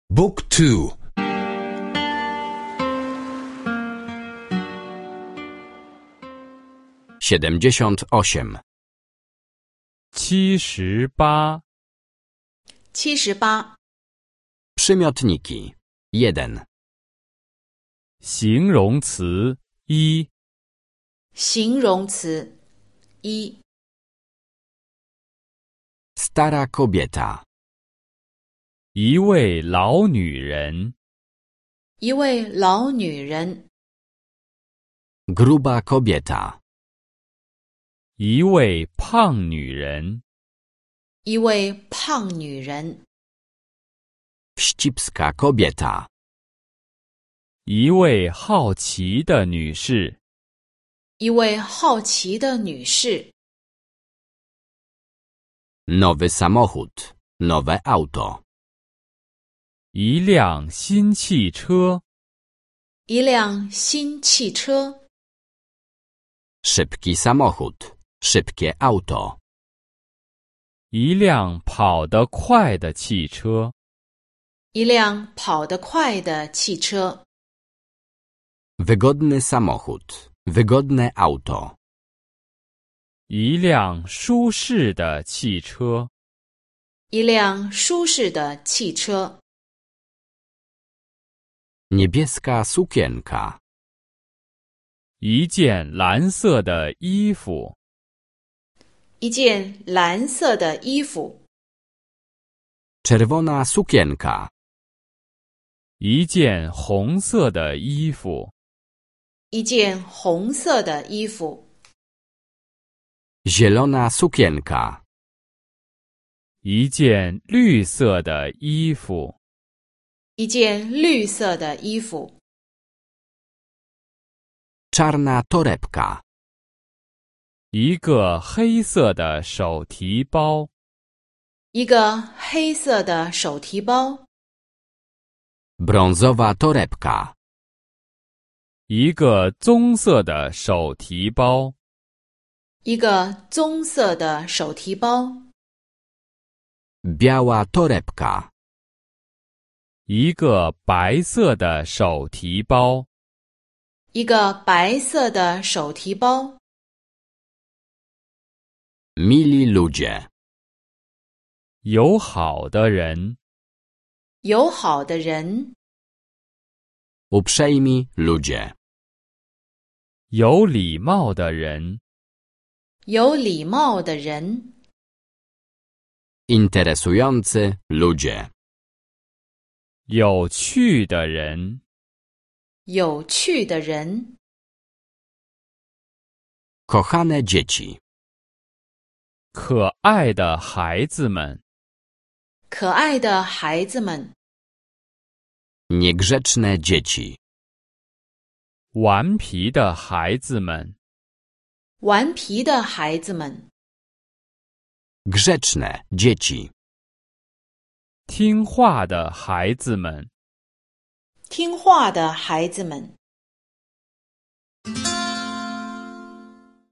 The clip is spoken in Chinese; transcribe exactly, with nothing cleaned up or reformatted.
Book two. Siedemdziesiąt osiem. 七十八， 七十八， Przymiotniki. Jeden. 形容词一， 形容词一， Stara kobieta. 一位老女人， 一位老女人， Gruba kobieta. 一位胖女人， 一位胖女人， Wścibska kobieta. 一位好奇的女士， 一位好奇的女士， Nowy samochód. Nowe auto. 一辆新汽车， 一辆新汽车， Szybki samochód. Szybkie auto. 一辆跑得快的汽车， 一辆跑得快的汽车， Wygodny samochód. Wygodne auto. 一辆舒适的汽车， 一辆舒适的汽车， Niebieska sukienka. 一件蓝色的衣服， 一件蓝色的衣服， Czerwona sukienka. 一件红色的衣服， 一件红色的衣服， Zielona sukienka. 一件绿色的衣服， 一件绿色的衣服， Czarna torebka. 一个黑色的手提包， 一个黑色的手提包， Brązowa torebka. 一个棕色的手提包， 一个棕色的手提包， Biała torebka. 一个白色的手提包， 一个白色的手提包， Mili ludzie. 友好的人， 友好的人， Uprzejmi ludzie. 有礼貌的人， 有礼貌的人， Interesujący ludzie. 有趣的人， 有趣的人， Kochane dzieci. 可爱的孩子们， 可爱的孩子们， Niegrzeczne dzieci. 顽皮的孩子们， 顽皮的孩子们， Grzeczne dzieci. 听话的孩子们， 听话的孩子们。